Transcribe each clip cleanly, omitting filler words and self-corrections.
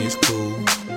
it's cool.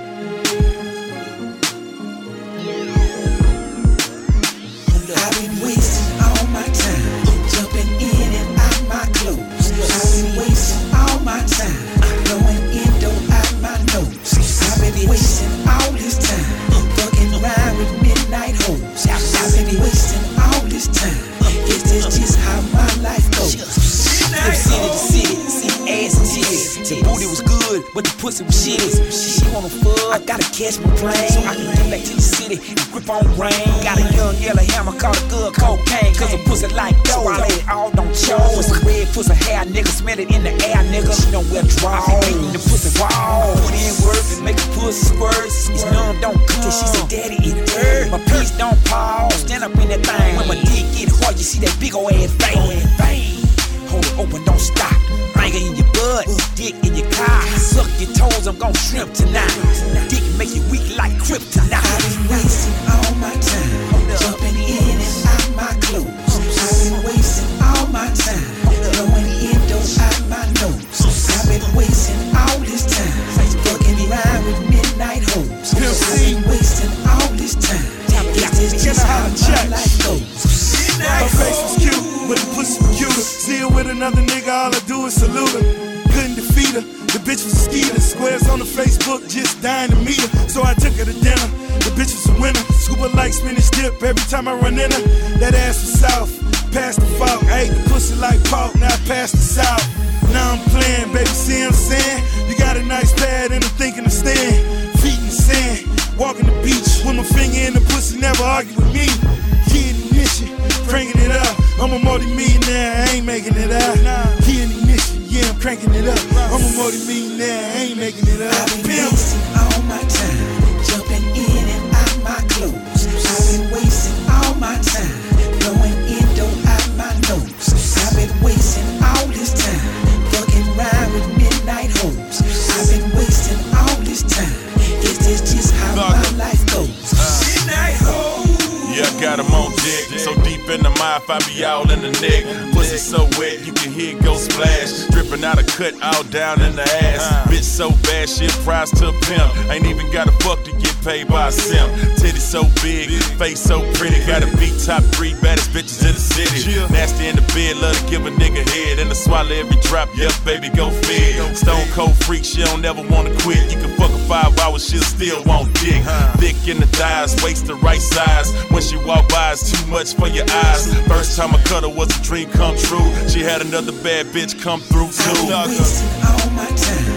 I've been wasting all my time, jumping in and out my clothes. I've been wasting all my time, going in, don't out my nose. I've been wasting all this time, fucking around with midnight hoes. I've been wasting all this time, guess that's just how my life goes. From city to city, see ass and titties. The booty was good, but the pussy was shitty. She wanna fuck, I gotta catch my plane, so I can get back to the city and grip on rain. Got a young yellow hammer called a good cocaine, cause a pussy like dough, I lay it all on show. Pussy red, pussy hair, nigga, smell it in the air, nigga. She know where draw, I be making the pussy raw. Put in work and make the pussy squirt. It's numb, don't cook it, she said daddy it hurt. My piece don't pause, stand up in that thing. When my dick get hard, you see that big ol' ass vein. Hold it open, don't stop. Finger in your butt, dick in your car. Suck your toes, I'm gon' shrimp tonight. Dick make you weak like kryptonite. I've been wasting all my time, jumping in and out my clothes. I've been wasting all my time, going in, don't out my nose. I've been wasting all this time, fucking around with midnight hoes. I've been wasting all this time, guess that's just how my life goes. Her face was cute, but the pussy was cuter. See her with another nigga, all I do is salute her. Couldn't defeat her, the bitch was a skeeter. Squares on the Facebook, just dying to meet her. So I took her to dinner, the bitch was a winner. Scuba like spinach dip every time I run in her. That ass was south, past the fault. I ate the pussy like pork, now I passed the south. Now I'm playing, baby, see what I'm saying? You got a nice pad and I'm thinking of staying. Feet in the sand, walking the beach. With my finger in the pussy, never argue with me. Key in the ignition, cranking it up. I'm a multi-millionaire, I ain't making it up. Key in the ignition, yeah, I'm cranking it up. I'm a multi-millionaire, I ain't making it up. I've been wasting all my time, jumping in and out my clothes. I've been wasting all my time, going in, don't out my nose. I've been wasting all this time, fucking around with midnight hoes. I've been wasting all this time, guess that's just how my life goes. Midnight hoes. Yeah, I got him on deck. So deep in the mouth, I be all in the neck. Pussy so wet, you can hear it go splash. Dripping out a cut all down in the ass. Bitch so bad, shit price to a pimp. Ain't even got a fuck to get paid by a simp. Titties so big, face so pretty. Gotta be top 3 baddest bitches in the city. Nasty in the bed, love to give a nigga head. And to swallow every drop, yep, baby, go fed. Stone cold freak, she don't never wanna quit. You can fuck her 5 hours, she'll still won't dick. Thick in the thighs, waist the right size. When she walk by, it's too much for your eyes. First time I cut her was a dream come true. She had another bad bitch come through too. I've been wasting all my time,